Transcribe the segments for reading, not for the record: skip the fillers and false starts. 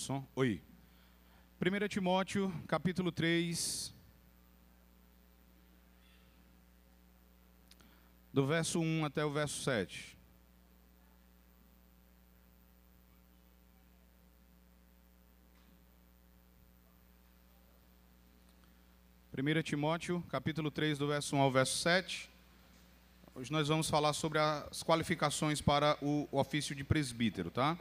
som? Oi. 1 Timóteo, capítulo 3, do verso 1 até o verso 7. Primeira Timóteo, capítulo 3, do verso 1 ao verso 7. Hoje nós vamos falar sobre as qualificações para o ofício de presbítero, tá?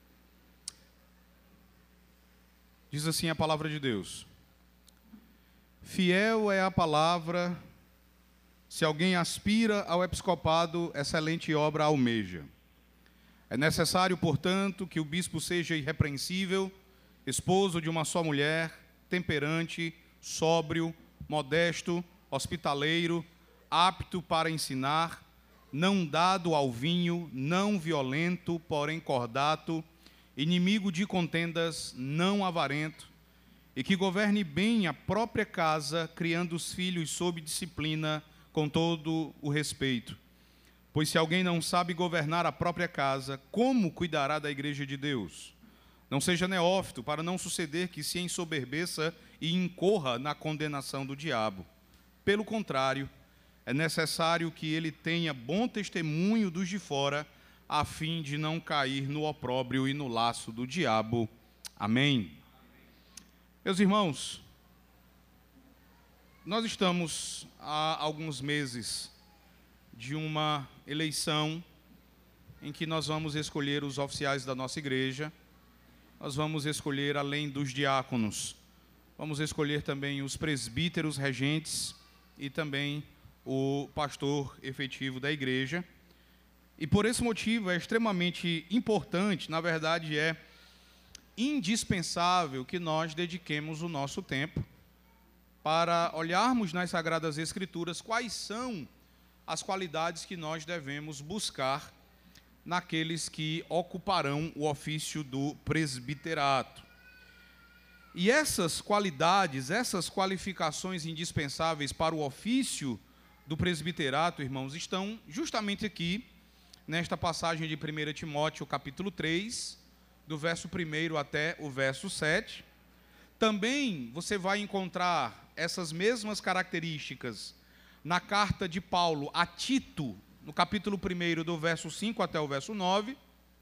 Diz assim a palavra de Deus: fiel é a palavra, se alguém aspira ao episcopado, excelente obra almeja. É necessário, portanto, que o bispo seja irrepreensível, esposo de uma só mulher, temperante, sóbrio, modesto, hospitaleiro, apto para ensinar, não dado ao vinho, não violento, porém cordato, inimigo de contendas, não avarento, e que governe bem a própria casa, criando os filhos sob disciplina, com todo o respeito. Pois se alguém não sabe governar a própria casa, como cuidará da igreja de Deus? Não seja neófito, para não suceder que se ensoberbeça e incorra na condenação do diabo. Pelo contrário, é necessário que ele tenha bom testemunho dos de fora, a fim de não cair no opróbrio e no laço do diabo. Amém. Meus irmãos, nós estamos há alguns meses de uma eleição em que nós vamos escolher os oficiais da nossa igreja, nós vamos escolher, além dos diáconos, vamos escolher também os presbíteros regentes e também o pastor efetivo da igreja. E por esse motivo é extremamente importante, na verdade é indispensável que nós dediquemos o nosso tempo para olharmos nas Sagradas Escrituras quais são as qualidades que nós devemos buscar naqueles que ocuparão o ofício do presbiterato. E essas qualidades, essas qualificações indispensáveis para o ofício do presbiterato, irmãos, estão justamente aqui nesta passagem de 1 Timóteo, capítulo 3, do verso 1 até o verso 7. Também você vai encontrar essas mesmas características na carta de Paulo a Tito, no capítulo 1, do verso 5 até o verso 9.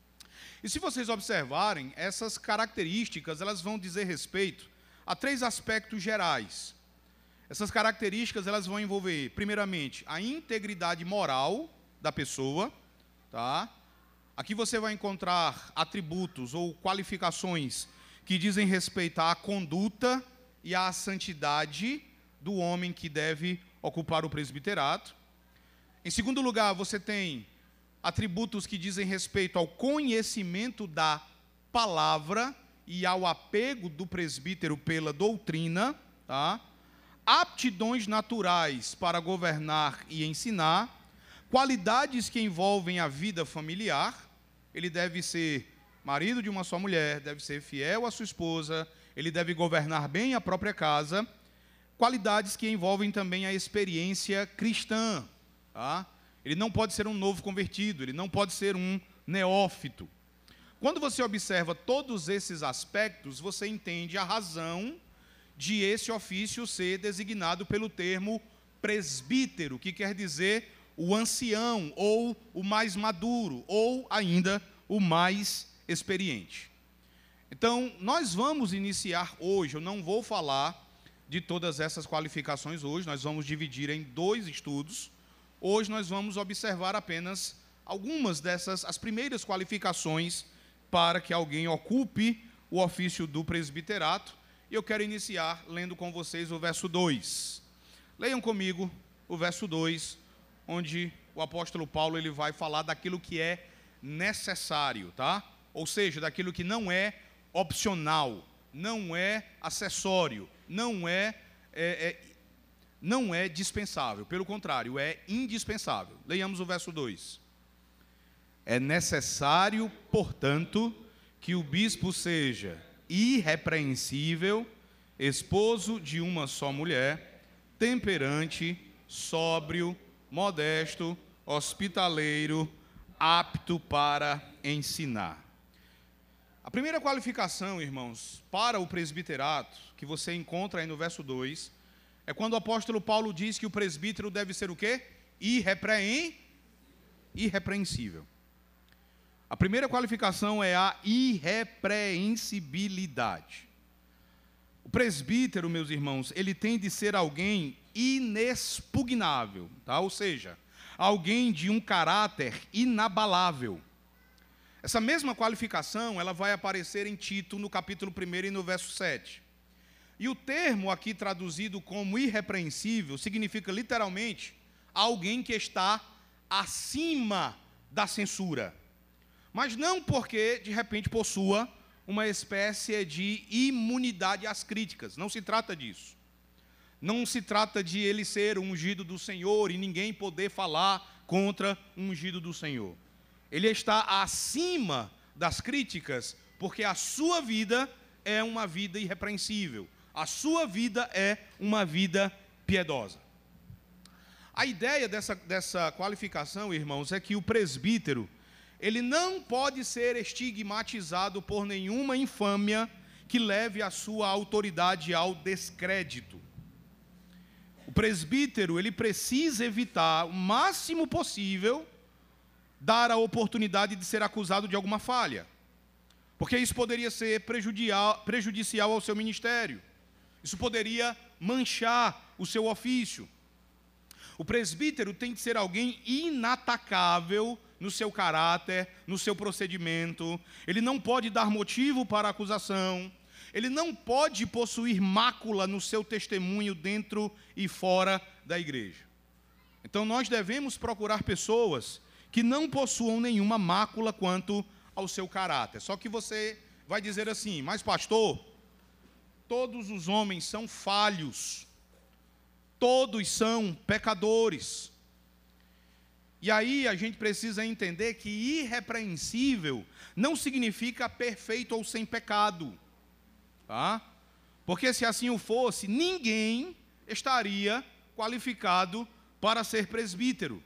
E se vocês observarem, essas características, elas vão dizer respeito a três aspectos gerais. Essas características, elas vão envolver, primeiramente, a integridade moral da pessoa, tá? Aqui você vai encontrar atributos ou qualificações que dizem respeito à conduta e à santidade do homem que deve ocupar o presbiterato. Em segundo lugar, você tem atributos que dizem respeito ao conhecimento da palavra e ao apego do presbítero pela doutrina, tá? Aptidões naturais para governar e ensinar, qualidades que envolvem a vida familiar. Ele deve ser marido de uma só mulher, deve ser fiel à sua esposa, ele deve governar bem a própria casa, qualidades que envolvem também a experiência cristã, tá? Ele não pode ser um novo convertido, ele não pode ser um neófito. Quando você observa todos esses aspectos, você entende a razão de esse ofício ser designado pelo termo presbítero, que quer dizer o ancião, ou o mais maduro, ou ainda o mais experiente. Então, nós vamos iniciar hoje, eu não vou falar de todas essas qualificações hoje, nós vamos dividir em 2 estudos. Hoje nós vamos observar apenas algumas dessas, as primeiras qualificações para que alguém ocupe o ofício do presbiterato. E eu quero iniciar lendo com vocês o verso 2. Leiam comigo o verso 2, onde o apóstolo Paulo ele vai falar daquilo que é necessário, tá? Ou seja, daquilo que não é opcional, não é acessório, não é dispensável, pelo contrário, é indispensável. Leiamos o verso 2. É necessário, portanto, que o bispo seja irrepreensível, esposo de uma só mulher, temperante, sóbrio, modesto, hospitaleiro, apto para ensinar. A primeira qualificação, irmãos, para o presbiterato, que você encontra aí no verso 2, é quando o apóstolo Paulo diz que o presbítero deve ser o quê? Irrepreensível. A primeira qualificação é a irrepreensibilidade. O presbítero, meus irmãos, ele tem de ser alguém inexpugnável, tá? Ou seja, alguém de um caráter inabalável. Essa mesma qualificação, ela vai aparecer em Tito, no capítulo 1 e no verso 7. E o termo aqui traduzido como irrepreensível significa literalmente alguém que está acima da censura. Mas não porque, de repente, possua uma espécie de imunidade às críticas. Não se trata disso. Não se trata de ele ser o ungido do Senhor e ninguém poder falar contra o ungido do Senhor. Ele está acima das críticas porque a sua vida é uma vida irrepreensível. A sua vida é uma vida piedosa. A ideia dessa qualificação, irmãos, é que o presbítero, ele não pode ser estigmatizado por nenhuma infâmia que leve a sua autoridade ao descrédito. O presbítero, ele precisa evitar o máximo possível dar a oportunidade de ser acusado de alguma falha, porque isso poderia ser prejudicial ao seu ministério. Isso poderia manchar o seu ofício. O presbítero tem de ser alguém inatacável no seu caráter, no seu procedimento. Ele não pode dar motivo para a acusação. Ele não pode possuir mácula no seu testemunho dentro e fora da igreja. Então nós devemos procurar pessoas que não possuam nenhuma mácula quanto ao seu caráter. Só que você vai dizer assim: mas pastor, todos os homens são falhos, todos são pecadores. E aí a gente precisa entender que irrepreensível não significa perfeito ou sem pecado, tá? Porque se assim o fosse, ninguém estaria qualificado para ser presbítero.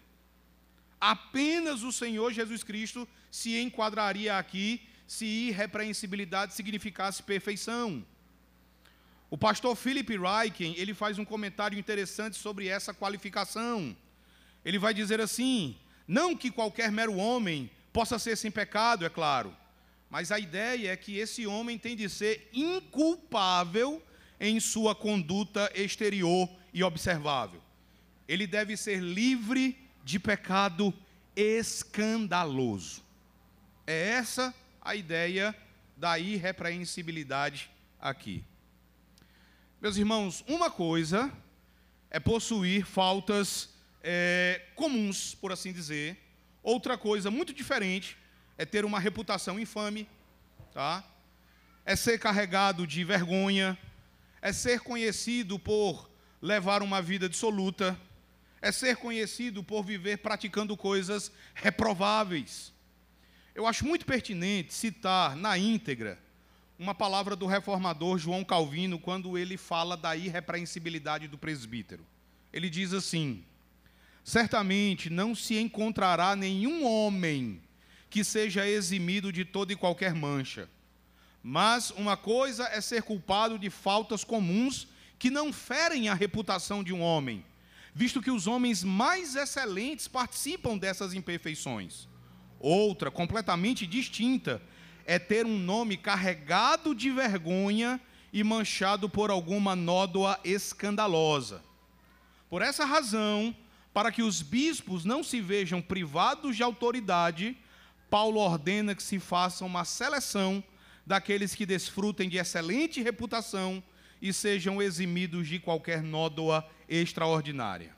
Apenas o Senhor Jesus Cristo se enquadraria aqui se irrepreensibilidade significasse perfeição. O pastor Philip Ryken, ele faz um comentário interessante sobre essa qualificação. Ele vai dizer assim: não que qualquer mero homem possa ser sem pecado, é claro, mas a ideia é que esse homem tem de ser inculpável em sua conduta exterior e observável. Ele deve ser livre de pecado escandaloso. É essa a ideia da irrepreensibilidade aqui. Meus irmãos, uma coisa é possuir faltas comuns, por assim dizer. Outra coisa muito diferente é ter uma reputação infame, tá? É ser carregado de vergonha, é ser conhecido por levar uma vida dissoluta, é ser conhecido por viver praticando coisas reprováveis. Eu acho muito pertinente citar na íntegra uma palavra do reformador João Calvino, quando ele fala da irrepreensibilidade do presbítero. Ele diz assim: certamente não se encontrará nenhum homem que seja eximido de toda e qualquer mancha, mas uma coisa é ser culpado de faltas comuns que não ferem a reputação de um homem, visto que os homens mais excelentes participam dessas imperfeições. Outra, completamente distinta, é ter um nome carregado de vergonha e manchado por alguma nódoa escandalosa. Por essa razão, para que os bispos não se vejam privados de autoridade, Paulo ordena que se faça uma seleção daqueles que desfrutem de excelente reputação e sejam eximidos de qualquer nódoa extraordinária.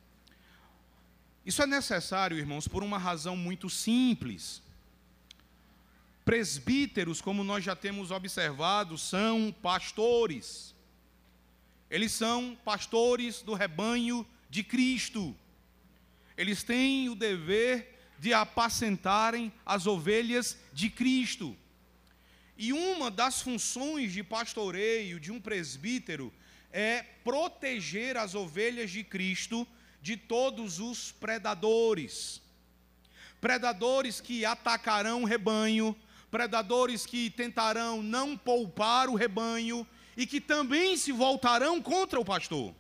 Isso é necessário, irmãos, por uma razão muito simples. Presbíteros, como nós já temos observado, são pastores. Eles são pastores do rebanho de Cristo. Eles têm o dever de apacentarem as ovelhas de Cristo. E uma das funções de pastoreio de um presbítero é proteger as ovelhas de Cristo de todos os predadores. Predadores que atacarão o rebanho, predadores que tentarão não poupar o rebanho e que também se voltarão contra o pastor.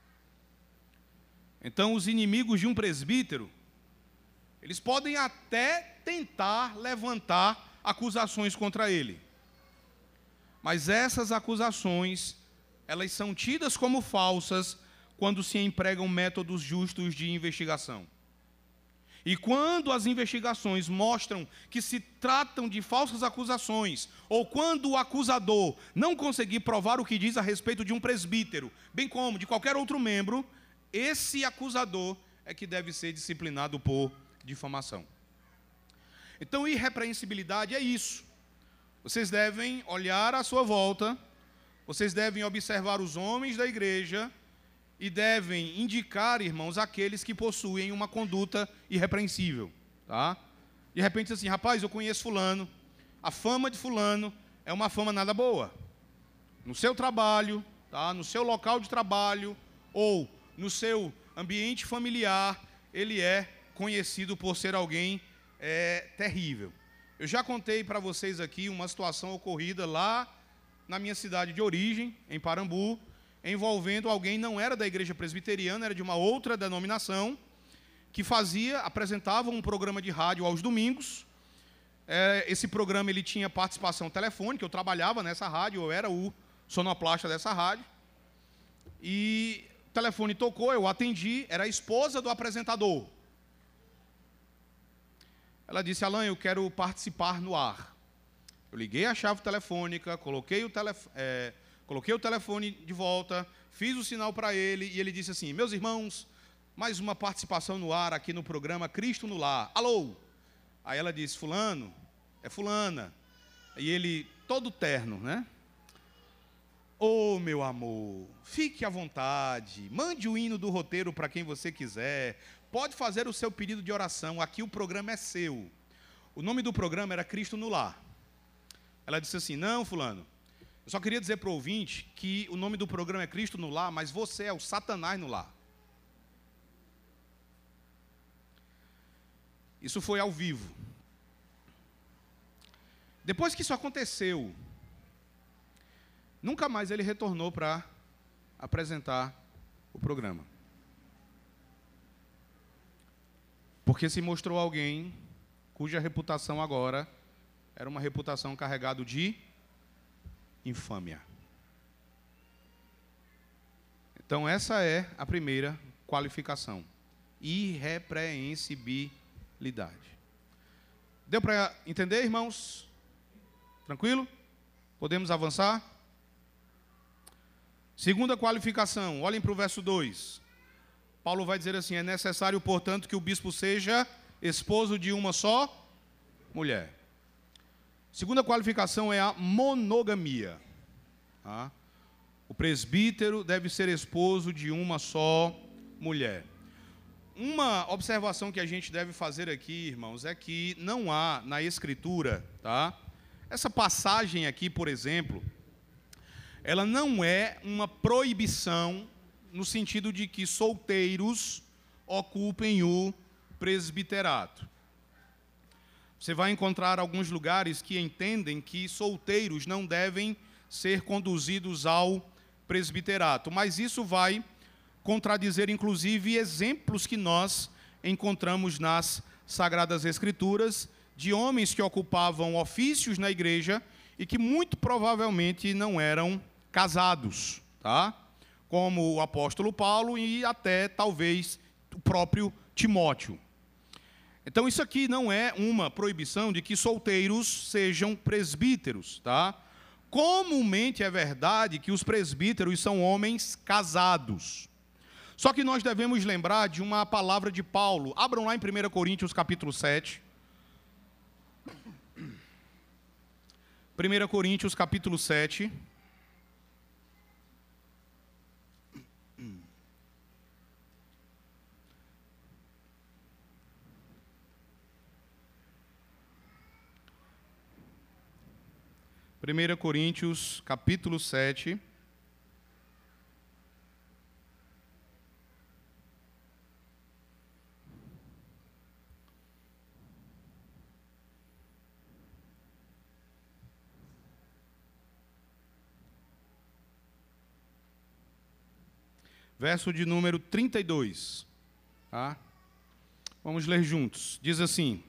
Então, os inimigos de um presbítero, eles podem até tentar levantar acusações contra ele. Mas essas acusações, elas são tidas como falsas quando se empregam métodos justos de investigação. E quando as investigações mostram que se tratam de falsas acusações, ou quando o acusador não conseguir provar o que diz a respeito de um presbítero, bem como de qualquer outro membro, esse acusador é que deve ser disciplinado por difamação. Então, irrepreensibilidade é isso. Vocês devem olhar à sua volta, vocês devem observar os homens da igreja e devem indicar, irmãos, aqueles que possuem uma conduta irrepreensível, tá? De repente, assim, rapaz, eu conheço fulano, a fama de fulano é uma fama nada boa. No seu trabalho, tá? No seu local de trabalho ou no seu ambiente familiar, ele é conhecido por ser alguém terrível. Eu já contei para vocês aqui uma situação ocorrida lá na minha cidade de origem, em Parambu, envolvendo alguém, não era da igreja presbiteriana, era de uma outra denominação, que apresentava um programa de rádio aos domingos. Esse programa ele tinha participação telefônica, eu trabalhava nessa rádio, eu era o sonoplasta dessa rádio, e o telefone tocou, eu atendi, era a esposa do apresentador. Ela disse: Alan, eu quero participar no ar. Eu liguei a chave telefônica, coloquei o telefone de volta, fiz o sinal para ele, e ele disse assim: meus irmãos, mais uma participação no ar aqui no programa Cristo no Lar. Alô? Aí ela disse: fulano, é fulana. E ele, todo terno, né? Ô, meu amor, fique à vontade, mande o hino do roteiro para quem você quiser, pode fazer o seu pedido de oração, aqui o programa é seu. O nome do programa era Cristo no Lar. Ela disse assim: não, fulano, eu só queria dizer para o ouvinte que o nome do programa é Cristo no Lar, mas você é o Satanás no lar. Isso foi ao vivo. Depois que isso aconteceu, nunca mais ele retornou para apresentar o programa. Porque se mostrou alguém cuja reputação agora era uma reputação carregada de infâmia. Então essa é a primeira qualificação: irrepreensibilidade. Deu para entender, irmãos? Tranquilo? Podemos avançar? Segunda qualificação, olhem para o verso 2. Paulo vai dizer assim: é necessário, portanto, que o bispo seja esposo de uma só mulher. Segunda qualificação é a monogamia. Tá? O presbítero deve ser esposo de uma só mulher. Uma observação que a gente deve fazer aqui, irmãos, é que não há na Escritura, tá? Essa passagem aqui, por exemplo, ela não é uma proibição no sentido de que solteiros ocupem o presbiterato. Você vai encontrar alguns lugares que entendem que solteiros não devem ser conduzidos ao presbiterato, mas isso vai contradizer, inclusive, exemplos que nós encontramos nas Sagradas Escrituras de homens que ocupavam ofícios na igreja e que muito provavelmente não eram casados, tá? Como o apóstolo Paulo e até, talvez, o próprio Timóteo. Então, isso aqui não é uma proibição de que solteiros sejam presbíteros, tá? Comumente é verdade que os presbíteros são homens casados. Só que nós devemos lembrar de uma palavra de Paulo. Abram lá em 1 Coríntios, capítulo 7. 1 Coríntios, capítulo 7. Primeira Coríntios, capítulo 7. verso de número 32. Tá? Vamos ler juntos. Diz assim,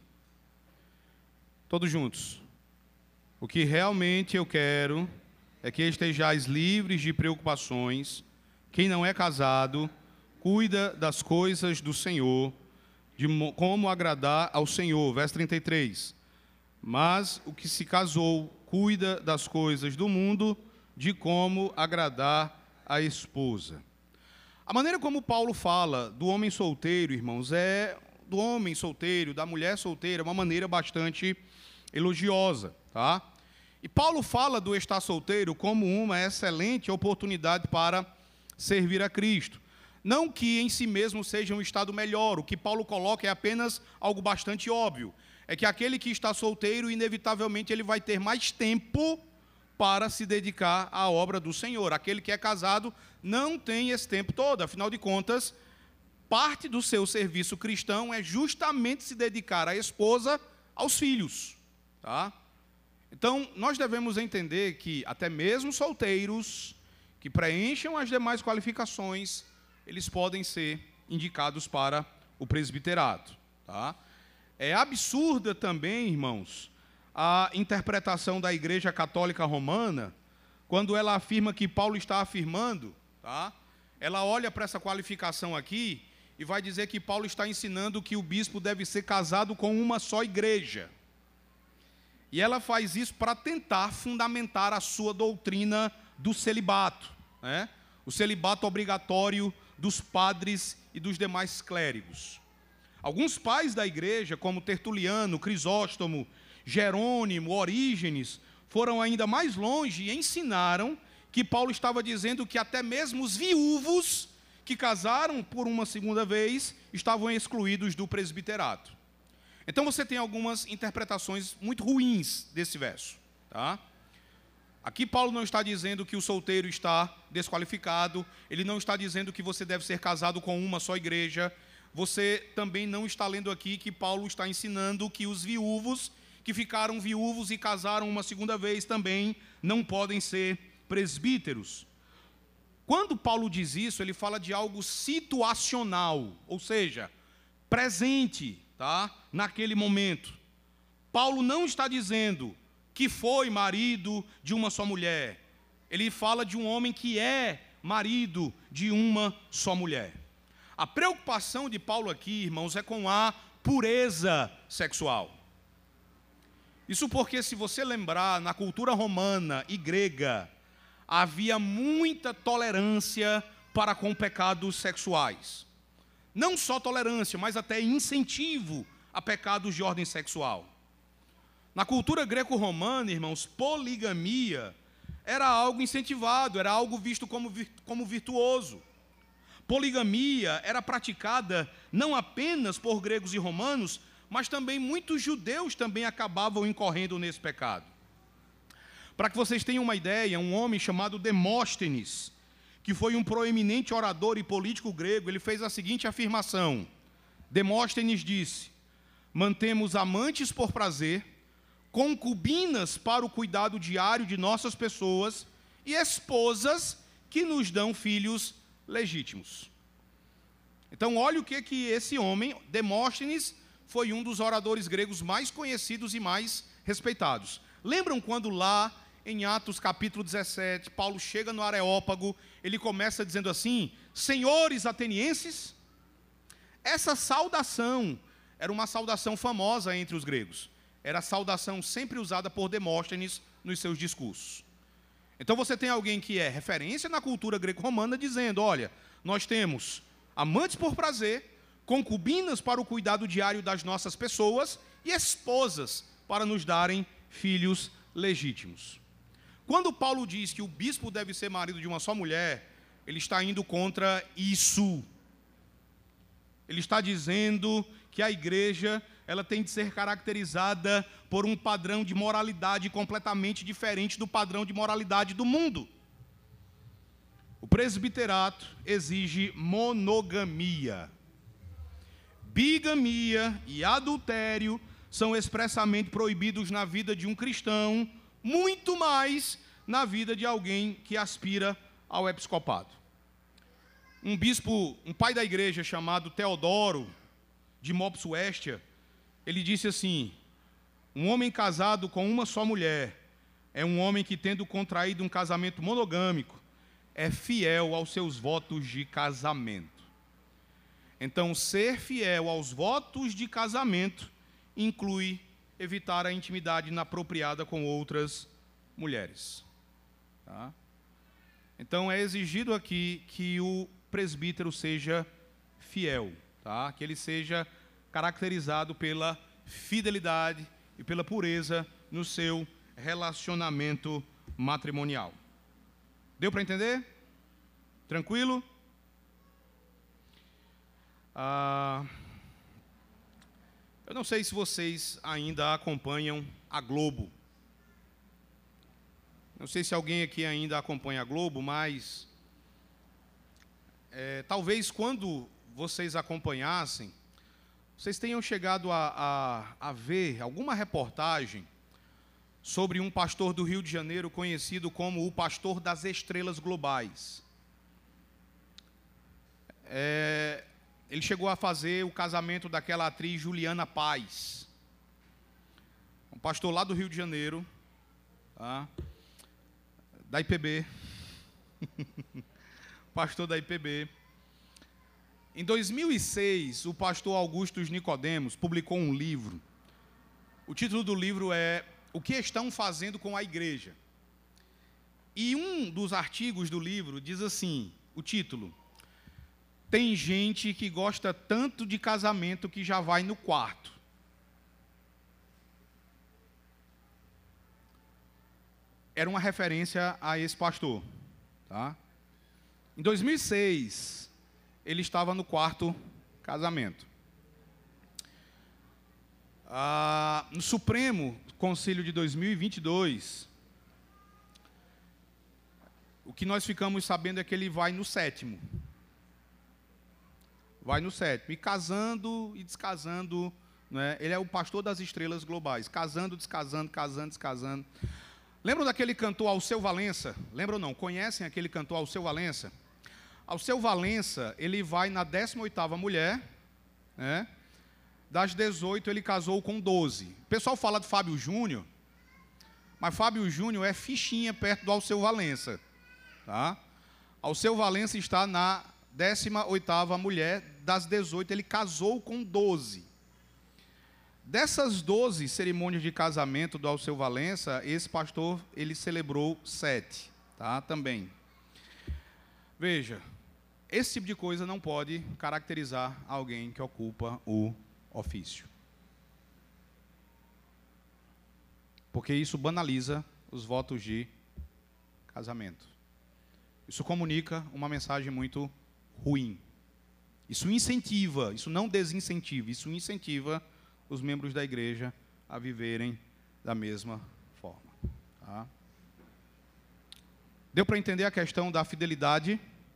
todos juntos. O que realmente eu quero é que estejais livres de preocupações. Quem não é casado, cuida das coisas do Senhor, de como agradar ao Senhor. Verso 33. Mas o que se casou, cuida das coisas do mundo, de como agradar a esposa. A maneira como Paulo fala do homem solteiro, irmãos, do homem solteiro, da mulher solteira, uma maneira bastante elogiosa, tá? E Paulo fala do estar solteiro como uma excelente oportunidade para servir a Cristo. Não que em si mesmo seja um estado melhor, o que Paulo coloca é apenas algo bastante óbvio. É que aquele que está solteiro, inevitavelmente, ele vai ter mais tempo para se dedicar à obra do Senhor. Aquele que é casado não tem esse tempo todo, afinal de contas, parte do seu serviço cristão é justamente se dedicar à esposa, aos filhos, tá? Então, nós devemos entender que até mesmo solteiros que preencham as demais qualificações, eles podem ser indicados para o presbiterato, tá? É absurda também, irmãos, a interpretação da Igreja Católica Romana, quando ela afirma que Paulo está afirmando, tá? Ela olha para essa qualificação aqui e vai dizer que Paulo está ensinando que o bispo deve ser casado com uma só igreja. E ela faz isso para tentar fundamentar a sua doutrina do celibato, né? O celibato obrigatório dos padres e dos demais clérigos. Alguns pais da igreja, como Tertuliano, Crisóstomo, Jerônimo, Orígenes, foram ainda mais longe e ensinaram que Paulo estava dizendo que até mesmo os viúvos que casaram por uma segunda vez estavam excluídos do presbiterato. Então você tem algumas interpretações muito ruins desse verso, tá? Aqui Paulo não está dizendo que o solteiro está desqualificado, ele não está dizendo que você deve ser casado com uma só igreja. Você também não está lendo aqui que Paulo está ensinando que os viúvos que ficaram viúvos e casaram uma segunda vez também não podem ser presbíteros. Quando Paulo diz isso, ele fala de algo situacional, ou seja, presente, tá? Naquele momento. Paulo não está dizendo que foi marido de uma só mulher. Ele fala de um homem que é marido de uma só mulher. A preocupação de Paulo aqui, irmãos, é com a pureza sexual. Isso porque, se você lembrar, na cultura romana e grega, havia muita tolerância para com pecados sexuais. Não só tolerância, mas até incentivo a pecados de ordem sexual. Na cultura greco-romana, irmãos, poligamia era algo incentivado, era algo visto como virtuoso. Poligamia era praticada não apenas por gregos e romanos, mas também muitos judeus também acabavam incorrendo nesse pecado. Para que vocês tenham uma ideia, um homem chamado Demóstenes, que foi um proeminente orador e político grego, ele fez a seguinte afirmação. Demóstenes disse: mantemos amantes por prazer, concubinas para o cuidado diário de nossas pessoas e esposas que nos dão filhos legítimos. Então, olha o que esse homem, Demóstenes, foi um dos oradores gregos mais conhecidos e mais respeitados. Lembram quando lá em Atos capítulo 17, Paulo chega no Areópago, ele começa dizendo assim: senhores atenienses? Essa saudação era uma saudação famosa entre os gregos. Era a saudação sempre usada por Demóstenes nos seus discursos. Então você tem alguém que é referência na cultura greco-romana dizendo: olha, nós temos amantes por prazer, concubinas para o cuidado diário das nossas pessoas e esposas para nos darem filhos legítimos. Quando Paulo diz que o bispo deve ser marido de uma só mulher, ele está indo contra isso. Ele está dizendo que a igreja ela tem de ser caracterizada por um padrão de moralidade completamente diferente do padrão de moralidade do mundo. O presbiterato exige monogamia. Bigamia e adultério são expressamente proibidos na vida de um cristão, muito mais na vida de alguém que aspira ao episcopado. Um bispo, um pai da igreja chamado Teodoro, de Mopsuestia, ele disse assim: um homem casado com uma só mulher é um homem que, tendo contraído um casamento monogâmico, é fiel aos seus votos de casamento. Então, ser fiel aos votos de casamento inclui evitar a intimidade inapropriada com outras mulheres. Tá? Então, é exigido aqui que o presbítero seja fiel, tá? Que ele seja caracterizado pela fidelidade e pela pureza no seu relacionamento matrimonial. Deu para entender? Tranquilo? Eu não sei se vocês ainda acompanham a Globo. Não sei se alguém aqui ainda acompanha a Globo, mas talvez quando vocês acompanhassem, vocês tenham chegado a ver alguma reportagem sobre um pastor do Rio de Janeiro conhecido como o pastor das estrelas globais. Ele chegou a fazer o casamento daquela atriz Juliana Paz, um pastor lá do Rio de Janeiro, tá? Da IPB, pastor da IPB. Em 2006, o pastor Augusto Nicodemos publicou um livro. O título do livro é O que estão fazendo com a igreja? E um dos artigos do livro diz assim, o título: tem gente que gosta tanto de casamento que já vai no quarto. Era uma referência a esse pastor. Tá? Em 2006, ele estava no quarto casamento. No Supremo Conselho de 2022, o que nós ficamos sabendo é que ele vai no sétimo. Vai no sétimo. E casando e descasando, né? Ele é o pastor das estrelas globais. Casando, descasando, casando, descasando. Lembram daquele cantor Alceu Valença? Lembram ou não? Conhecem aquele cantor Alceu Valença? Alceu Valença, ele vai na 18ª mulher, né? Das 18 ele casou com 12. O pessoal fala de Fábio Júnior, mas Fábio Júnior é fichinha perto do Alceu Valença. Tá? Alceu Valença está na 18ª mulher, das 18 ele casou com 12. Dessas 12 cerimônias de casamento do Alceu Valença, esse pastor, ele celebrou 7, tá? Também. Veja, esse tipo de coisa não pode caracterizar alguém que ocupa o ofício. Porque isso banaliza os votos de casamento. Isso comunica uma mensagem muito ruim. Isso incentiva, isso não desincentiva, isso incentiva os membros da igreja a viverem da mesma forma. Tá? Deu para entender a questão da fidelidade,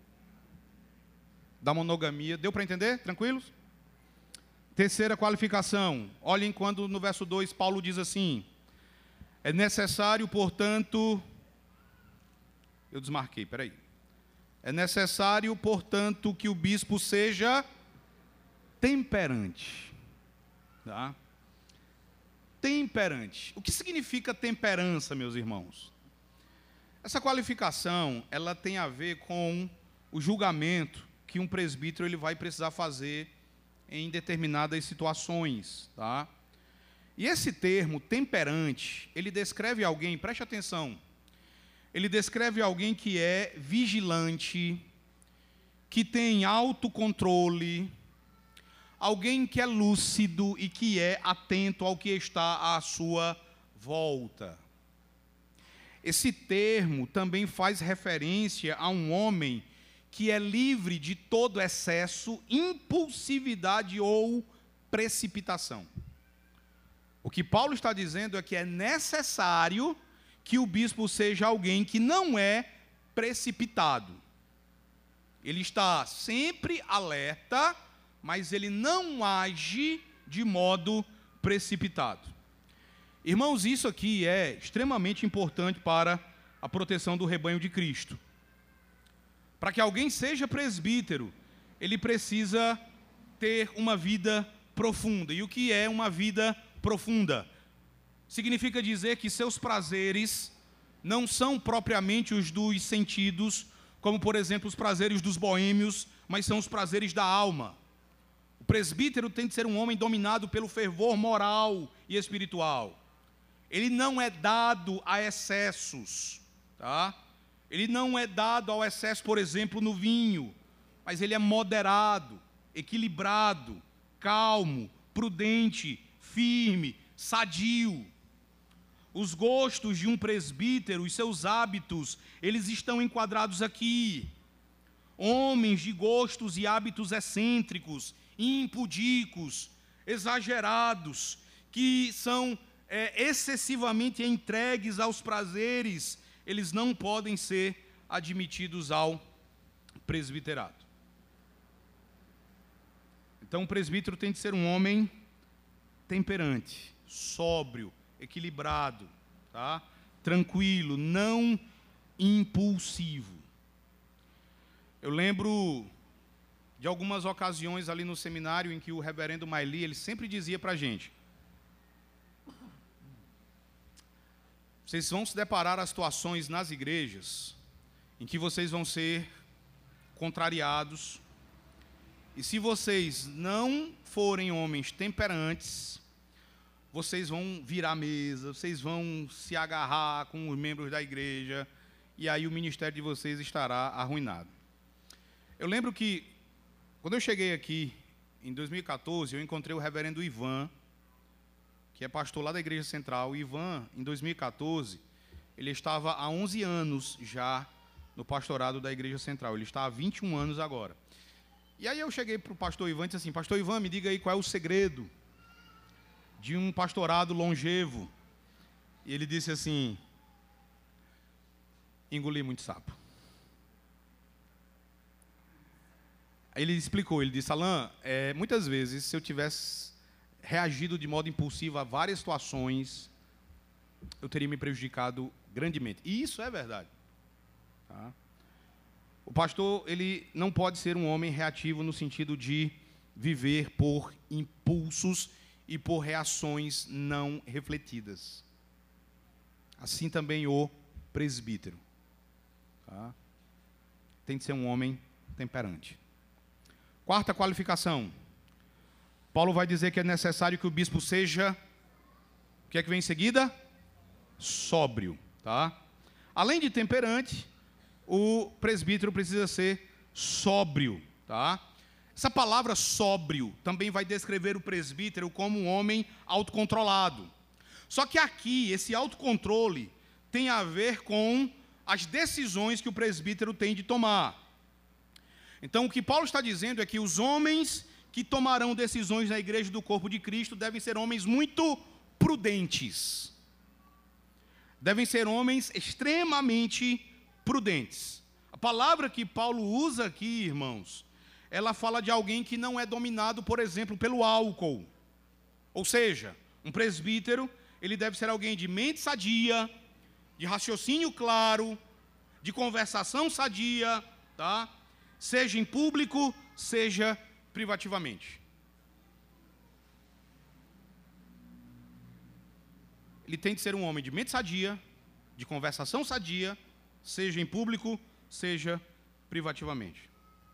da monogamia? Deu para entender? Tranquilos? Terceira qualificação. Olhem quando no verso 2 Paulo diz assim: é necessário, portanto... Eu desmarquei, peraí. É necessário, portanto, que o bispo seja temperante. Tá? Temperante. O que significa temperança, meus irmãos? Essa qualificação, ela tem a ver com o julgamento que um presbítero ele vai precisar fazer em determinadas situações. Tá? E esse termo, temperante, ele descreve alguém, preste atenção, ele descreve alguém que é vigilante, que tem autocontrole, alguém que é lúcido e que é atento ao que está à sua volta. Esse termo também faz referência a um homem que é livre de todo excesso, impulsividade ou precipitação. O que Paulo está dizendo é que é necessário que o bispo seja alguém que não é precipitado. Ele está sempre alerta, mas ele não age de modo precipitado. Irmãos, isso aqui é extremamente importante para a proteção do rebanho de Cristo. Para que alguém seja presbítero, ele precisa ter uma vida profunda. E o que é uma vida profunda? Significa dizer que seus prazeres não são propriamente os dos sentidos, como, por exemplo, os prazeres dos boêmios, mas são os prazeres da alma. O presbítero tem de ser um homem dominado pelo fervor moral e espiritual. Ele não é dado a excessos, tá? Ele não é dado ao excesso, por exemplo, no vinho, mas ele é moderado, equilibrado, calmo, prudente, firme, sadio. Os gostos de um presbítero, os seus hábitos, eles estão enquadrados aqui. Homens de gostos e hábitos excêntricos, impudicos, exagerados, que são excessivamente entregues aos prazeres, eles não podem ser admitidos ao presbiterato. Então, o presbítero tem de ser um homem temperante, sóbrio, equilibrado, tá? Tranquilo, não impulsivo. Eu lembro de algumas ocasiões ali no seminário em que o reverendo Maili, ele sempre dizia para a gente: vocês vão se deparar a situações nas igrejas em que vocês vão ser contrariados, e se vocês não forem homens temperantes, vocês vão virar a mesa, vocês vão se agarrar com os membros da igreja, e aí o ministério de vocês estará arruinado. Eu lembro que, quando eu cheguei aqui, em 2014, eu encontrei o reverendo Ivan, que é pastor lá da Igreja Central. O Ivan, em 2014, ele estava há 11 anos já no pastorado da Igreja Central. Ele está há 21 anos agora. E aí eu cheguei para o pastor Ivan e disse assim: pastor Ivan, me diga aí qual é o segredo de um pastorado longevo. E ele disse assim: engoli muito sapo. Aí ele explicou, ele disse: Alain, muitas vezes, se eu tivesse reagido de modo impulsivo a várias situações, eu teria me prejudicado grandemente. E isso é verdade. Tá? O pastor, ele não pode ser um homem reativo no sentido de viver por impulsos e por reações não refletidas. Assim também o presbítero. Tá? Tem de ser um homem temperante. Quarta qualificação. Paulo vai dizer que é necessário que o bispo seja, o que é que vem em seguida? Sóbrio, tá? Além de temperante, o presbítero precisa ser sóbrio, tá? Essa palavra sóbrio também vai descrever o presbítero como um homem autocontrolado. Só que aqui, esse autocontrole tem a ver com as decisões que o presbítero tem de tomar. Então, o que Paulo está dizendo é que os homens que tomarão decisões na igreja do corpo de Cristo devem ser homens muito prudentes. Devem ser homens extremamente prudentes. A palavra que Paulo usa aqui, irmãos, ela fala de alguém que não é dominado, por exemplo, pelo álcool. Ou seja, um presbítero, ele deve ser alguém de mente sadia, de raciocínio claro, de conversação sadia, tá? Seja em público, seja privativamente. Ele tem de ser um homem de mente sadia, de conversação sadia, seja em público, seja privativamente.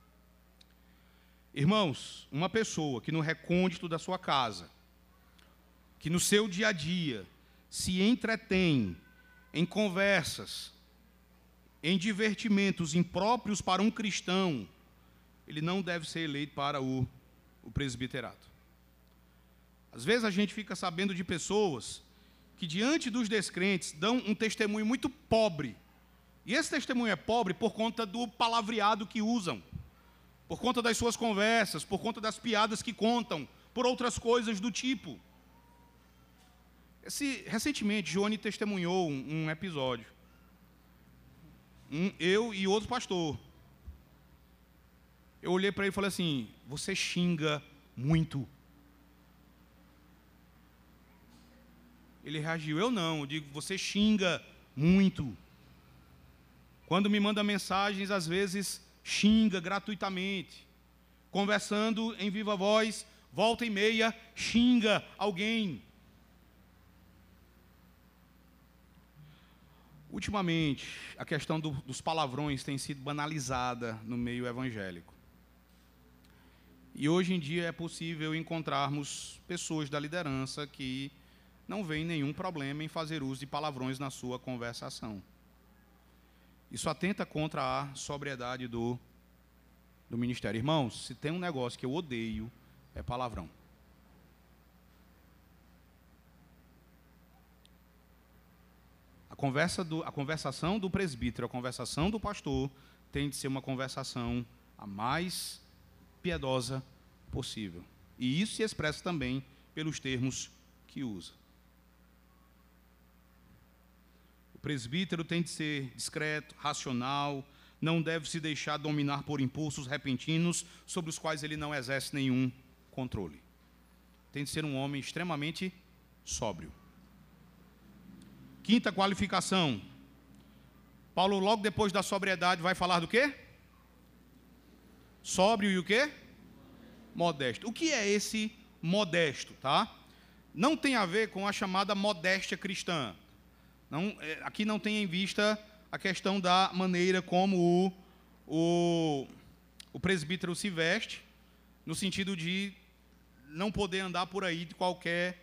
Irmãos, uma pessoa que no recôndito da sua casa, que no seu dia a dia se entretém em conversas, em divertimentos impróprios para um cristão, ele não deve ser eleito para o presbiterato. Às vezes a gente fica sabendo de pessoas que diante dos descrentes dão um testemunho muito pobre. E esse testemunho é pobre por conta do palavreado que usam, por conta das suas conversas, por conta das piadas que contam, por outras coisas do tipo. Recentemente, Johnny testemunhou um episódio. Eu e outro pastor. Eu olhei para ele e falei assim: você xinga muito. Ele reagiu: eu não. Eu digo: você xinga muito. Quando me manda mensagens, às vezes xinga gratuitamente. Conversando em viva voz, volta e meia, xinga alguém. Ultimamente, a questão dos palavrões tem sido banalizada no meio evangélico. E hoje em dia é possível encontrarmos pessoas da liderança que não veem nenhum problema em fazer uso de palavrões na sua conversação. Isso atenta contra a sobriedade do ministério. Irmãos, se tem um negócio que eu odeio, é palavrão. A conversação do presbítero, a conversação do pastor, tem de ser uma conversação a mais piedosa possível. E isso se expressa também pelos termos que usa. O presbítero tem de ser discreto, racional, não deve se deixar dominar por impulsos repentinos sobre os quais ele não exerce nenhum controle. Tem de ser um homem extremamente sóbrio. Quinta qualificação. Paulo, logo depois da sobriedade, vai falar do quê? Sóbrio e o quê? Modesto. O que é esse modesto, tá? Não tem a ver com a chamada modéstia cristã. Não, aqui não tem em vista a questão da maneira como o presbítero se veste, no sentido de não poder andar por aí de qualquer...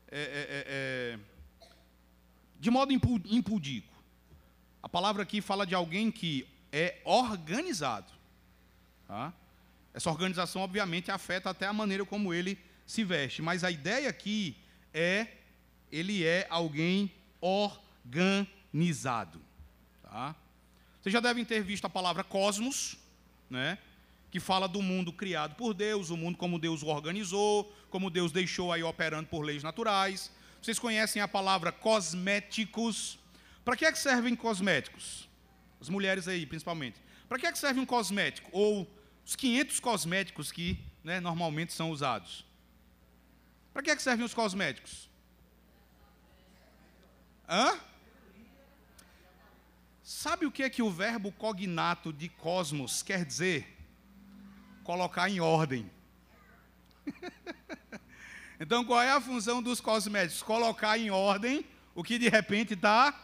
de modo impúdico. A palavra aqui fala de alguém que é organizado. Tá? Essa organização, obviamente, afeta até a maneira como ele se veste. Mas a ideia aqui ele é alguém organizado. Tá? Vocês já devem ter visto a palavra cosmos, né? Que fala do mundo criado por Deus, o mundo como Deus o organizou, como Deus deixou aí operando por leis naturais. Vocês conhecem a palavra cosméticos? Para que servem cosméticos? As mulheres aí, principalmente. Para que serve um cosmético? Ou os 500 cosméticos que, né, normalmente são usados. Para que servem os cosméticos? Hã? Sabe o que o verbo cognato de cosmos quer dizer? Colocar em ordem. Então, qual é a função dos cosméticos? Colocar em ordem o que de repente está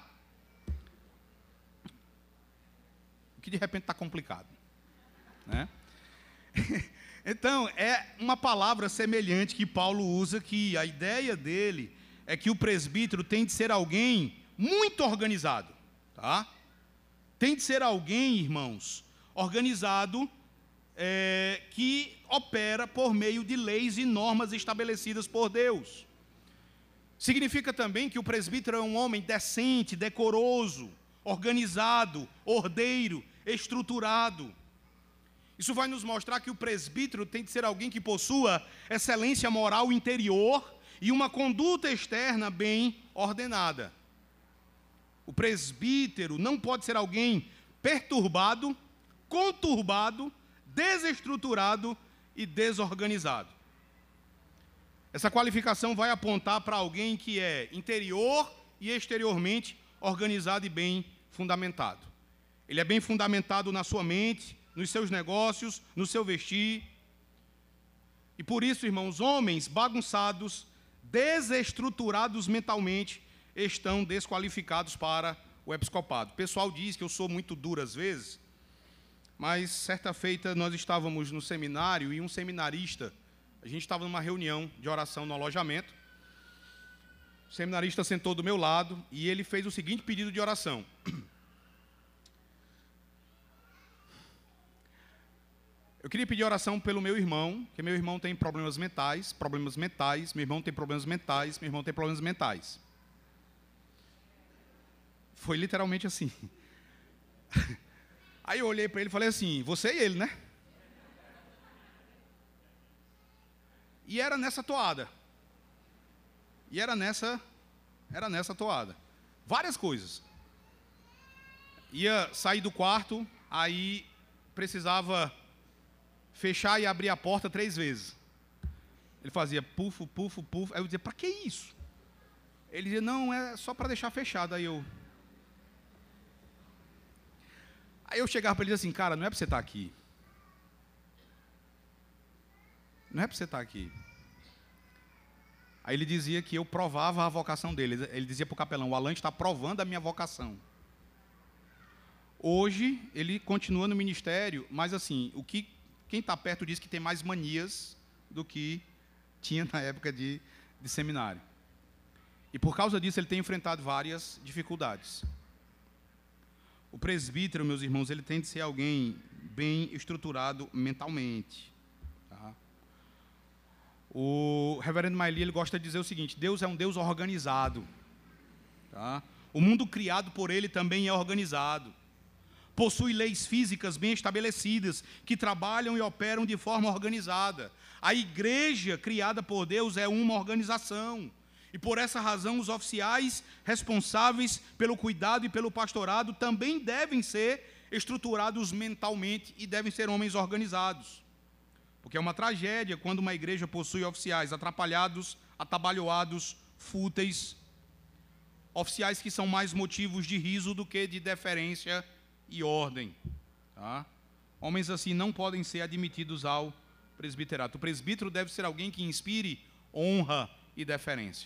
complicado, né? Então, é uma palavra semelhante que Paulo usa, que a ideia dele é que o presbítero tem de ser alguém muito organizado, tá? Tem de ser alguém, irmãos, organizado, que opera por meio de leis e normas estabelecidas por Deus. Significa também que o presbítero é um homem decente, decoroso, organizado, ordeiro, estruturado. Isso vai nos mostrar que o presbítero tem de ser alguém que possua excelência moral interior e uma conduta externa bem ordenada. O presbítero não pode ser alguém perturbado, conturbado, desestruturado e desorganizado. Essa qualificação vai apontar para alguém que é interior e exteriormente organizado e bem fundamentado. Ele é bem fundamentado na sua mente, nos seus negócios, no seu vestir. E por isso, irmãos, homens bagunçados, desestruturados mentalmente, estão desqualificados para o episcopado. O pessoal diz que eu sou muito duro às vezes, mas certa feita nós estávamos no seminário e um seminarista, a gente estava numa reunião de oração no alojamento, o seminarista sentou do meu lado e ele fez o seguinte pedido de oração: eu queria pedir oração pelo meu irmão, que meu irmão tem problemas mentais, meu irmão tem problemas mentais, meu irmão tem problemas mentais. Foi literalmente assim. Aí eu olhei para ele e falei assim: você e ele, né? E era nessa toada. Era nessa toada. Várias coisas. Ia sair do quarto, aí precisava fechar e abrir a porta 3 vezes. Ele fazia pufo, pufo, pufo. Aí eu dizia: para que isso? Ele dizia: não, é só para deixar fechado. Aí Aí eu chegava para ele e dizia assim, cara, não é para você estar aqui. Não é para você estar aqui. Aí ele dizia que eu provava a vocação dele. Ele dizia para o capelão, o Alan está provando a minha vocação. Hoje, ele continua no ministério, mas assim, quem está perto diz que tem mais manias do que tinha na época de seminário. E por causa disso, ele tem enfrentado várias dificuldades. O presbítero, meus irmãos, ele tem de ser alguém bem estruturado mentalmente. Tá? O reverendo Maili, ele gosta de dizer o seguinte, Deus é um Deus organizado. Tá? O mundo criado por ele também é organizado. Possui leis físicas bem estabelecidas, que trabalham e operam de forma organizada. A igreja criada por Deus é uma organização. E por essa razão, os oficiais responsáveis pelo cuidado e pelo pastorado também devem ser estruturados mentalmente e devem ser homens organizados. Porque é uma tragédia quando uma igreja possui oficiais atrapalhados, atabalhoados, fúteis, oficiais que são mais motivos de riso do que de deferência e ordem. Tá? Homens assim não podem ser admitidos ao presbiterato. O presbítero deve ser alguém que inspire honra e deferência.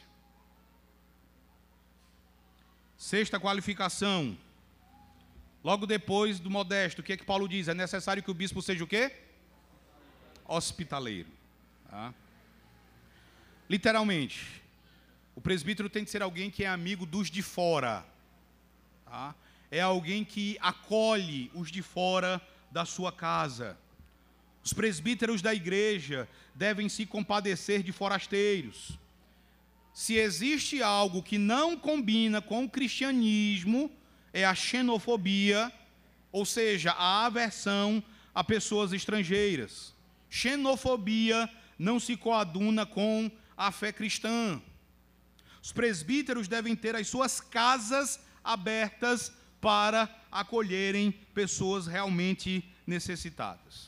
Sexta qualificação. Logo depois do modesto, o que é que Paulo diz? É necessário que o bispo seja o quê? Hospitaleiro. Tá? Literalmente, o presbítero tem de ser alguém que é amigo dos de fora. Tá? É alguém que acolhe os de fora da sua casa. Os presbíteros da igreja devem se compadecer de forasteiros. Se existe algo que não combina com o cristianismo, é a xenofobia, ou seja, a aversão a pessoas estrangeiras. Xenofobia não se coaduna com a fé cristã. Os presbíteros devem ter as suas casas abertas para acolherem pessoas realmente necessitadas.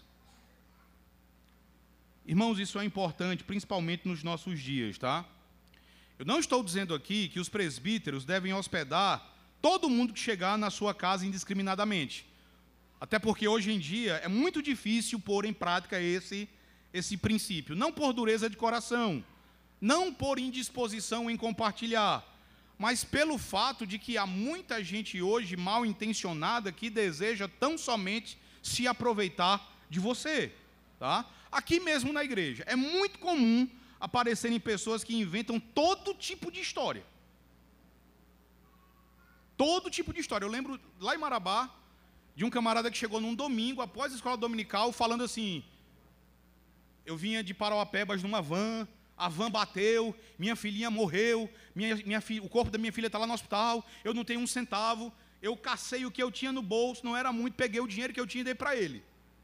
Irmãos, isso é importante, principalmente nos nossos dias, tá? Eu não estou dizendo aqui que os presbíteros devem hospedar todo mundo que chegar na sua casa indiscriminadamente. Até porque hoje em dia é muito difícil pôr em prática esse princípio. Não por dureza de coração, não por indisposição em compartilhar, mas pelo fato de que há muita gente hoje mal intencionada que deseja tão somente se aproveitar de você. Tá? Aqui mesmo na igreja, é muito comum aparecerem pessoas que inventam todo tipo de história. Todo tipo de história. Eu lembro lá em Marabá, de um camarada que chegou num domingo, após a escola dominical, falando assim, eu vinha de Parauapebas numa van, a van bateu, minha filhinha morreu, o corpo da minha filha está lá no hospital, eu não tenho um centavo, eu cacei o que eu tinha no bolso, não era muito, peguei o dinheiro que eu tinha e dei para ele.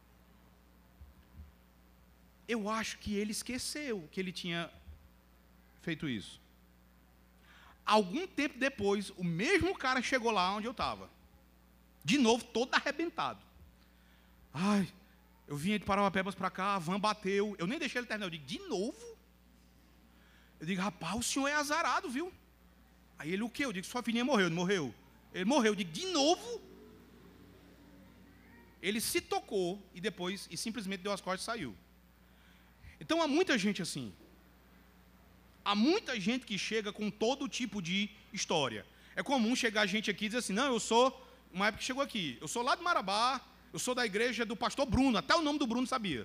Eu acho que ele esqueceu que ele tinha feito isso. Algum tempo depois, o mesmo cara chegou lá onde eu estava. De novo, todo arrebentado. Ai, eu vinha de Parauapebas para cá, a van bateu. Eu nem deixei ele terminar. Eu digo, de novo? Eu digo, rapaz, o senhor é azarado, viu? Aí ele, o quê? Eu digo, sua filhinha morreu. Não morreu? Ele morreu. Eu digo, de novo? Ele se tocou e simplesmente deu as costas e saiu. Então, há muita gente assim. Há muita gente que chega com todo tipo de história. É comum chegar gente aqui e dizer assim, não, eu sou, uma época que chegou aqui, eu sou lá de Marabá, eu sou da igreja do pastor Bruno, até o nome do Bruno sabia.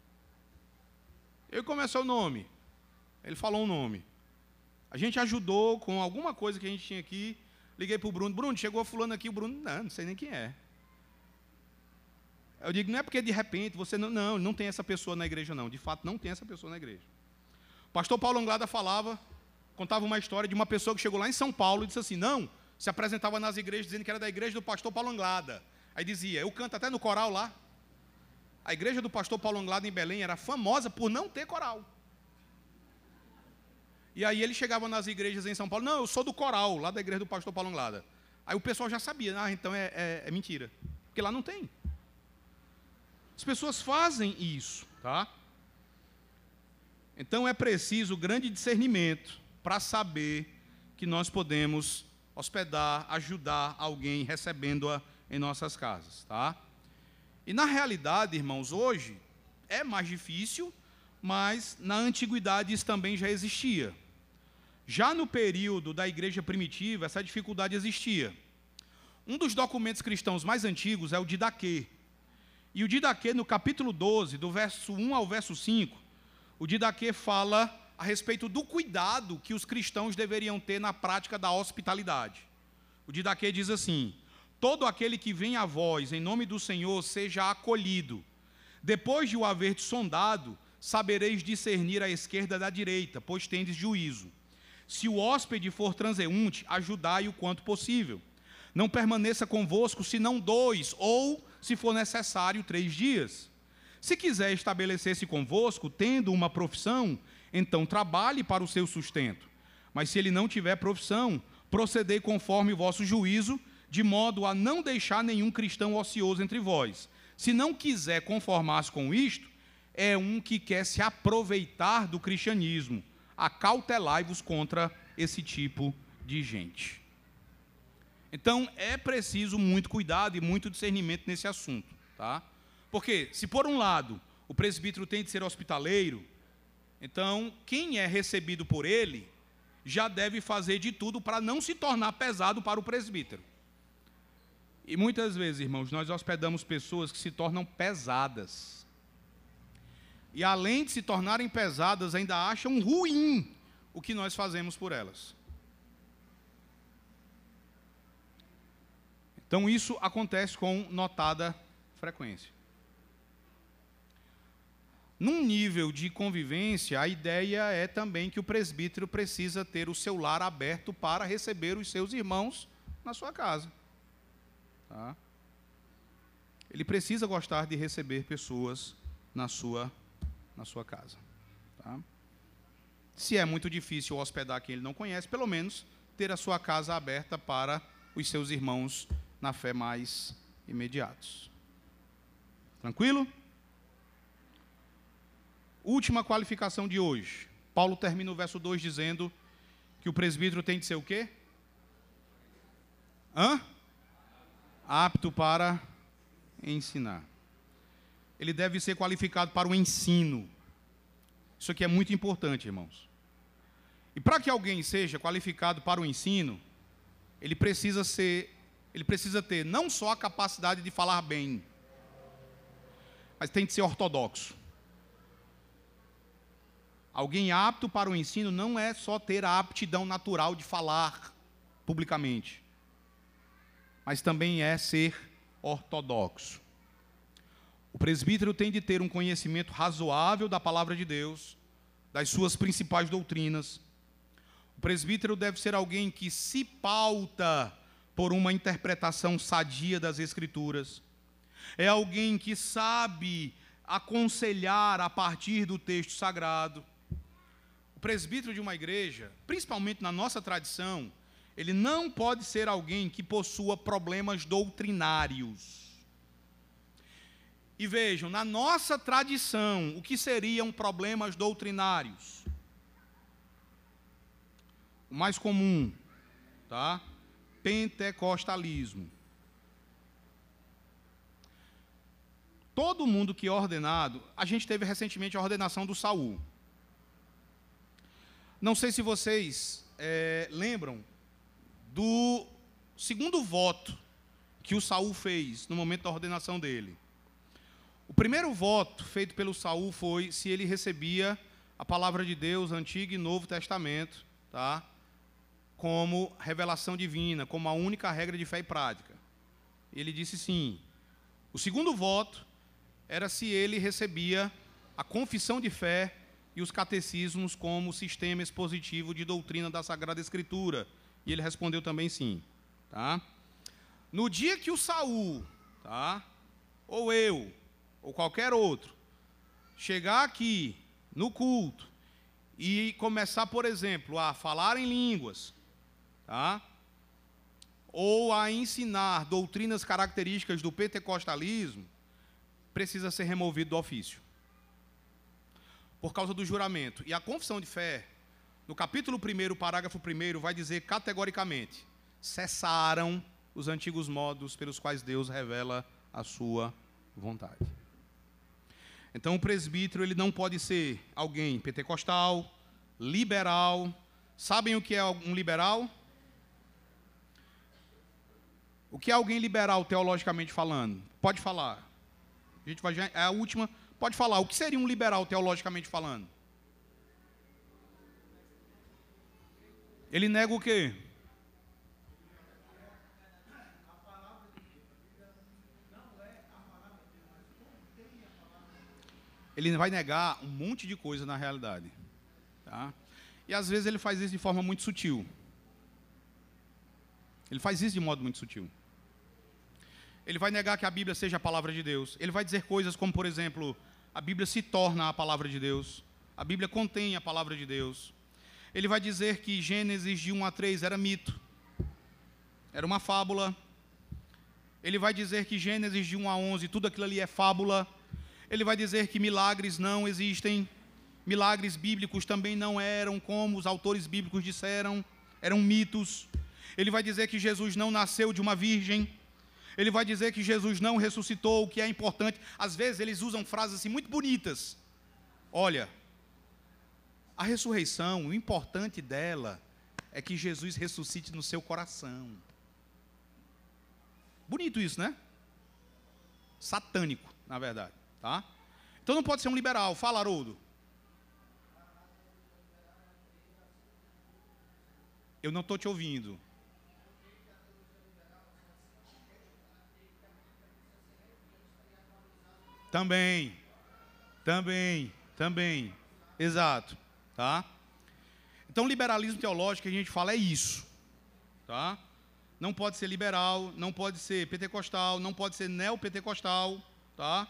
Eu comecei o nome, ele falou um nome. A gente ajudou com alguma coisa que a gente tinha aqui, liguei para o Bruno, Bruno, chegou fulano aqui, o Bruno, não sei nem quem é. Eu digo, não é porque de repente você não tem essa pessoa na igreja não, de fato não tem essa pessoa na igreja. O pastor Paulo Anglada contava uma história de uma pessoa que chegou lá em São Paulo e disse assim, não, se apresentava nas igrejas dizendo que era da igreja do pastor Paulo Anglada. Aí dizia, eu canto até no coral lá. A igreja do pastor Paulo Anglada em Belém era famosa por não ter coral. E aí ele chegava nas igrejas em São Paulo, não, eu sou do coral, lá da igreja do pastor Paulo Anglada. Aí o pessoal já sabia, então é mentira, porque lá não tem. As pessoas fazem isso, tá? Então é preciso grande discernimento para saber que nós podemos hospedar, ajudar alguém recebendo-a em nossas casas, tá? E na realidade, irmãos, hoje é mais difícil, mas na antiguidade isso também já existia. Já no período da igreja primitiva, essa dificuldade existia. Um dos documentos cristãos mais antigos é o Didaquê. E o Didaquê, no capítulo 12, do verso 1 ao verso 5, o Didaquê fala a respeito do cuidado que os cristãos deveriam ter na prática da hospitalidade. O Didaquê diz assim: todo aquele que vem a vós em nome do Senhor seja acolhido. Depois de o haver sondado, sabereis discernir a esquerda da direita, pois tendes juízo. Se o hóspede for transeunte, ajudai-o quanto possível. Não permaneça convosco senão 2, ou, se for necessário, 3 dias. Se quiser estabelecer-se convosco, tendo uma profissão, então trabalhe para o seu sustento. Mas se ele não tiver profissão, procedei conforme o vosso juízo, de modo a não deixar nenhum cristão ocioso entre vós. Se não quiser conformar-se com isto, é um que quer se aproveitar do cristianismo. Acautelai-vos contra esse tipo de gente. Então, é preciso muito cuidado e muito discernimento nesse assunto, tá? Porque, se por um lado, o presbítero tem de ser hospitaleiro, então, quem é recebido por ele, já deve fazer de tudo para não se tornar pesado para o presbítero. E muitas vezes, irmãos, nós hospedamos pessoas que se tornam pesadas. E além de se tornarem pesadas, ainda acham ruim o que nós fazemos por elas. Então isso acontece com notada frequência. Num nível de convivência, a ideia é também que o presbítero precisa ter o seu lar aberto para receber os seus irmãos na sua casa. Tá? Ele precisa gostar de receber pessoas na sua casa. Tá? Se é muito difícil hospedar quem ele não conhece, pelo menos ter a sua casa aberta para os seus irmãos na fé mais imediatos. Tranquilo? Última qualificação de hoje. Paulo termina o verso 2 dizendo que o presbítero tem de ser o quê? Apto para ensinar. Ele deve ser qualificado para o ensino. Isso aqui é muito importante, irmãos. E para que alguém seja qualificado para o ensino, ele precisa ter não só a capacidade de falar bem, mas tem de ser ortodoxo. Alguém apto para o ensino não é só ter a aptidão natural de falar publicamente, mas também é ser ortodoxo. O presbítero tem de ter um conhecimento razoável da palavra de Deus, das suas principais doutrinas. O presbítero deve ser alguém que se pauta por uma interpretação sadia das Escrituras. É alguém que sabe aconselhar a partir do texto sagrado. O presbítero de uma igreja, principalmente na nossa tradição, ele não pode ser alguém que possua problemas doutrinários. E vejam, na nossa tradição, o que seriam problemas doutrinários? O mais comum, tá? Pentecostalismo. Todo mundo que é ordenado, a gente teve recentemente a ordenação do Saul. Não sei se vocês lembram do segundo voto que o Saul fez no momento da ordenação dele. O primeiro voto feito pelo Saul foi se ele recebia a palavra de Deus, Antigo e Novo Testamento, tá? Como revelação divina, como a única regra de fé e prática. Ele disse sim. O segundo voto era se ele recebia a confissão de fé e os catecismos como sistema expositivo de doutrina da Sagrada Escritura. E ele respondeu também sim. Tá? No dia que o Saul, tá? Ou eu, ou qualquer outro, chegar aqui no culto e começar, por exemplo, a falar em línguas, tá? Ou a ensinar doutrinas características do pentecostalismo, precisa ser removido do ofício, por causa do juramento. E a confissão de fé, no capítulo 1, parágrafo 1, vai dizer categoricamente: cessaram os antigos modos pelos quais Deus revela a sua vontade. Então, o presbítero ele não pode ser alguém pentecostal, liberal. Sabem o que é um liberal? O que é alguém liberal teologicamente falando? Pode falar. A gente vai, é a última. Pode falar. O que seria um liberal teologicamente falando? Ele nega o quê? Ele vai negar um monte de coisa na realidade. Tá? E às vezes ele faz isso de forma muito sutil. Ele faz isso de modo muito sutil. Ele vai negar que a Bíblia seja a palavra de Deus. Ele vai dizer coisas como, por exemplo, a Bíblia se torna a palavra de Deus. A Bíblia contém a palavra de Deus. Ele vai dizer que Gênesis de 1 a 3 era mito. Era uma fábula. Ele vai dizer que Gênesis de 1 a 11, tudo aquilo ali é fábula. Ele vai dizer que milagres não existem. Milagres bíblicos também não eram como os autores bíblicos disseram. Eram mitos. Ele vai dizer que Jesus não nasceu de uma virgem. Ele vai dizer que Jesus não ressuscitou, o que é importante. Às vezes eles usam frases assim muito bonitas. Olha, a ressurreição, o importante dela é que Jesus ressuscite no seu coração. Bonito isso, né? Satânico, na verdade. Tá? Então não pode ser um liberal. Fala, Haroldo. Eu não estou te ouvindo. Também. Exato. Tá? Então, liberalismo teológico que a gente fala é isso. Tá? Não pode ser liberal, não pode ser pentecostal, não pode ser neopentecostal. Tá?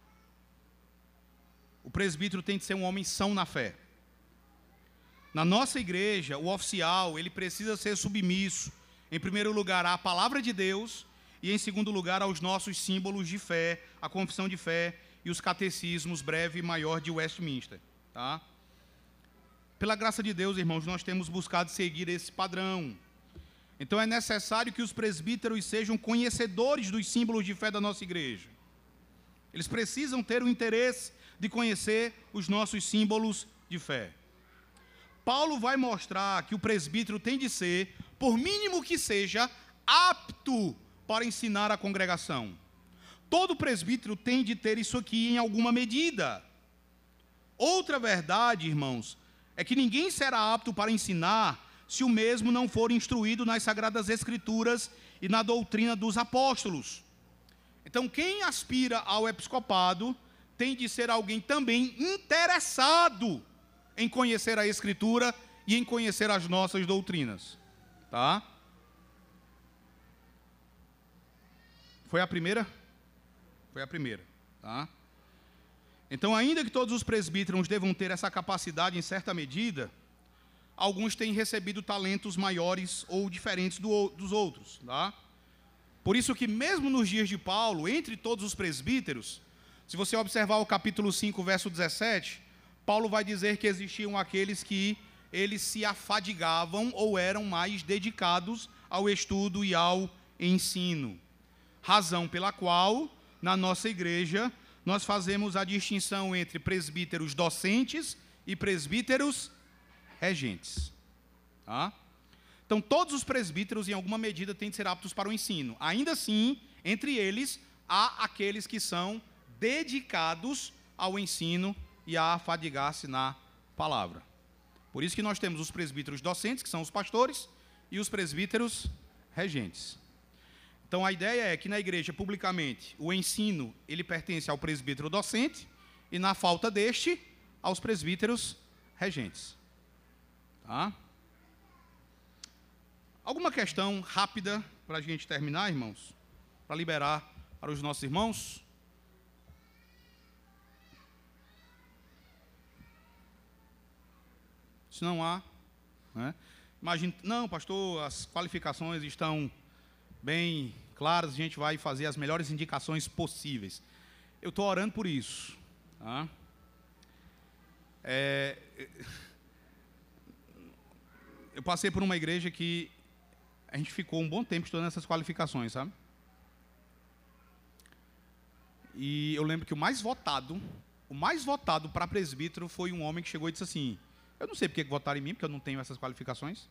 O presbítero tem que ser um homem são na fé. Na nossa igreja, o oficial, ele precisa ser submisso, em primeiro lugar, à palavra de Deus, e em segundo lugar, aos nossos símbolos de fé, a confissão de fé e os catecismos breve e maior de Westminster. Tá? Pela graça de Deus, irmãos, nós temos buscado seguir esse padrão. Então é necessário que os presbíteros sejam conhecedores dos símbolos de fé da nossa igreja. Eles precisam ter o interesse de conhecer os nossos símbolos de fé. Paulo vai mostrar que o presbítero tem de ser, por mínimo que seja, apto para ensinar a congregação. Todo presbítero tem de ter isso aqui em alguma medida. Outra verdade, irmãos, é que ninguém será apto para ensinar se o mesmo não for instruído nas Sagradas Escrituras e na doutrina dos apóstolos. Então, quem aspira ao episcopado tem de ser alguém também interessado em conhecer a Escritura e em conhecer as nossas doutrinas. Tá? Foi a primeira? Foi a primeira. Tá? Então, ainda que todos os presbíteros devam ter essa capacidade em certa medida, alguns têm recebido talentos maiores ou diferentes dos outros. Tá? Por isso que mesmo nos dias de Paulo, entre todos os presbíteros, se você observar o capítulo 5, verso 17, Paulo vai dizer que existiam aqueles que eles se afadigavam ou eram mais dedicados ao estudo e ao ensino. Razão pela qual, na nossa igreja, nós fazemos a distinção entre presbíteros docentes e presbíteros regentes. Tá? Então, todos os presbíteros, em alguma medida, têm de ser aptos para o ensino. Ainda assim, entre eles, há aqueles que são dedicados ao ensino e a afadigar-se na palavra. Por isso que nós temos os presbíteros docentes, que são os pastores, e os presbíteros regentes. Então, a ideia é que na igreja, publicamente, o ensino, ele pertence ao presbítero docente, e na falta deste, aos presbíteros regentes. Tá? Alguma questão rápida para a gente terminar, irmãos? Para liberar para os nossos irmãos? Se não há, né? Imagina, não, pastor, as qualificações estão bem claras, a gente vai fazer as melhores indicações possíveis. Eu estou orando por isso. Tá? Eu passei por uma igreja que a gente ficou um bom tempo estudando essas qualificações, sabe? E eu lembro que o mais votado para presbítero foi um homem que chegou e disse assim: eu não sei porque que votaram em mim, porque eu não tenho essas qualificações.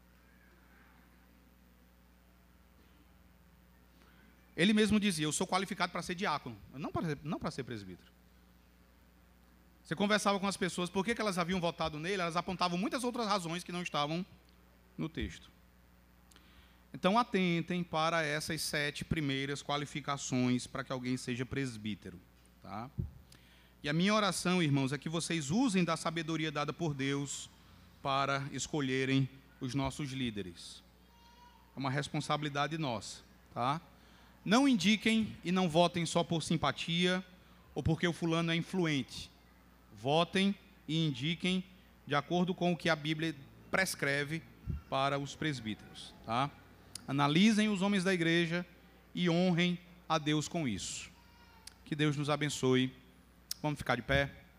Ele mesmo dizia: eu sou qualificado para ser diácono, não para ser presbítero. Você conversava com as pessoas, por que elas haviam votado nele, elas apontavam muitas outras razões que não estavam no texto. Então, atentem para essas 7 primeiras qualificações para que alguém seja presbítero. Tá? E a minha oração, irmãos, é que vocês usem da sabedoria dada por Deus para escolherem os nossos líderes. É uma responsabilidade nossa. Tá? Não indiquem e não votem só por simpatia ou porque o fulano é influente. Votem e indiquem de acordo com o que a Bíblia prescreve para os presbíteros. Tá? Analisem os homens da igreja e honrem a Deus com isso. Que Deus nos abençoe. Vamos ficar de pé.